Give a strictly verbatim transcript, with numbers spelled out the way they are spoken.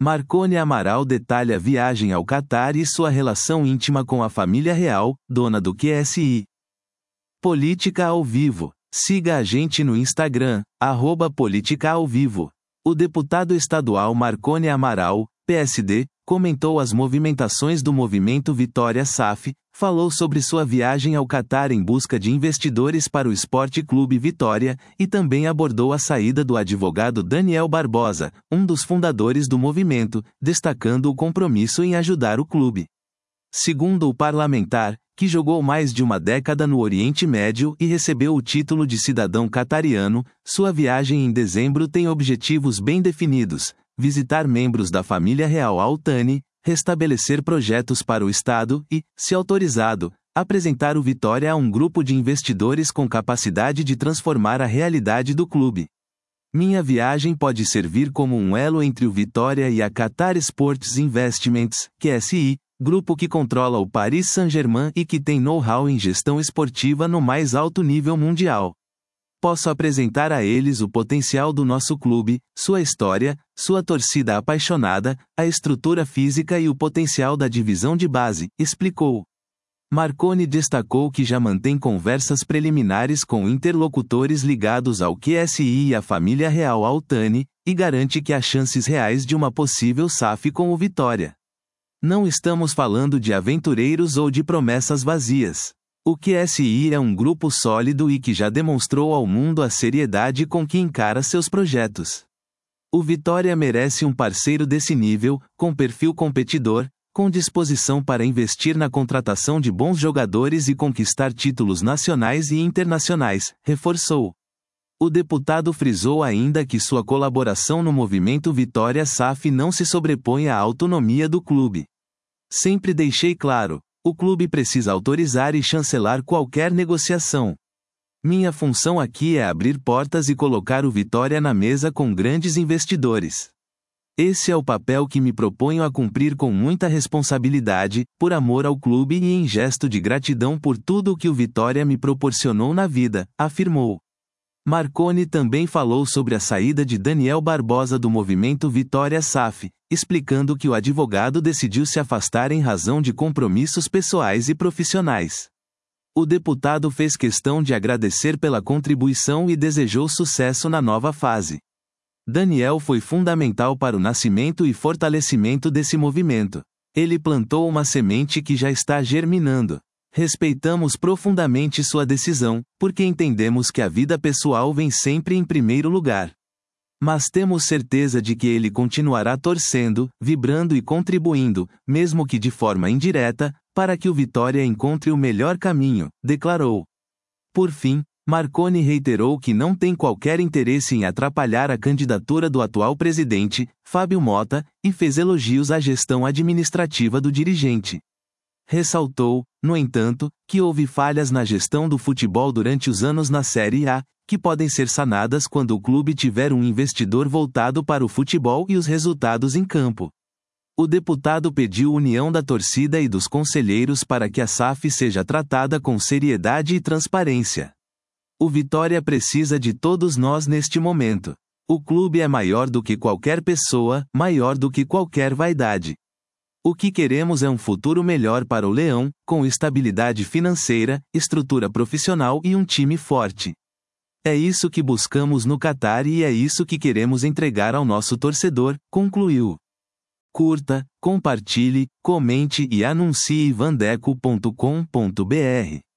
Marcone Amaral detalha viagem ao Catar e sua relação íntima com a família real, dona do Q S I. Política ao vivo. Siga a gente no Instagram, arroba Política ao Vivo. O deputado estadual Marcone Amaral, P S D, comentou as movimentações do movimento Vitória S A F, falou sobre sua viagem ao Catar em busca de investidores para o Esporte Clube Vitória, e também abordou a saída do advogado Daniel Barbosa, um dos fundadores do movimento, destacando o compromisso em ajudar o clube. Segundo o parlamentar, que jogou mais de uma década no Oriente Médio e recebeu o título de cidadão catariano, sua viagem em dezembro tem objetivos bem definidos: visitar membros da família real Al Thani, restabelecer projetos para o Estado e, se autorizado, apresentar o Vitória a um grupo de investidores com capacidade de transformar a realidade do clube. Minha viagem pode servir como um elo entre o Vitória e a Qatar Sports Investments, Q S I, grupo que controla o Paris Saint-Germain e que tem know-how em gestão esportiva no mais alto nível mundial. Posso apresentar a eles o potencial do nosso clube, sua história, sua torcida apaixonada, a estrutura física e o potencial da divisão de base, explicou. Marcone destacou que já mantém conversas preliminares com interlocutores ligados ao Q S I e à família real Al Thani, e garante que há chances reais de uma possível S A F com o Vitória. Não estamos falando de aventureiros ou de promessas vazias. O Q S I é um grupo sólido e que já demonstrou ao mundo a seriedade com que encara seus projetos. O Vitória merece um parceiro desse nível, com perfil competidor, com disposição para investir na contratação de bons jogadores e conquistar títulos nacionais e internacionais, reforçou. O deputado frisou ainda que sua colaboração no movimento Vitória S A F não se sobrepõe à autonomia do clube. Sempre deixei claro, o clube precisa autorizar e chancelar qualquer negociação. Minha função aqui é abrir portas e colocar o Vitória na mesa com grandes investidores. Esse é o papel que me proponho a cumprir com muita responsabilidade, por amor ao clube e em gesto de gratidão por tudo o que o Vitória me proporcionou na vida, afirmou. Marcone também falou sobre a saída de Daniel Barbosa do movimento Vitória S A F, explicando que o advogado decidiu se afastar em razão de compromissos pessoais e profissionais. O deputado fez questão de agradecer pela contribuição e desejou sucesso na nova fase. Daniel foi fundamental para o nascimento e fortalecimento desse movimento. Ele plantou uma semente que já está germinando. Respeitamos profundamente sua decisão, porque entendemos que a vida pessoal vem sempre em primeiro lugar. Mas temos certeza de que ele continuará torcendo, vibrando e contribuindo, mesmo que de forma indireta, para que o Vitória encontre o melhor caminho, declarou. Por fim, Marcone reiterou que não tem qualquer interesse em atrapalhar a candidatura do atual presidente, Fábio Motta, e fez elogios à gestão administrativa do dirigente. Ressaltou, no entanto, que houve falhas na gestão do futebol durante os anos na Série A, que podem ser sanadas quando o clube tiver um investidor voltado para o futebol e os resultados em campo. O deputado pediu união da torcida e dos conselheiros para que a S A F seja tratada com seriedade e transparência. O Vitória precisa de todos nós neste momento. O clube é maior do que qualquer pessoa, maior do que qualquer vaidade. O que queremos é um futuro melhor para o Leão, com estabilidade financeira, estrutura profissional e um time forte. É isso que buscamos no Catar e é isso que queremos entregar ao nosso torcedor, concluiu. Curta, compartilhe, comente e anuncie vandeco ponto com ponto br.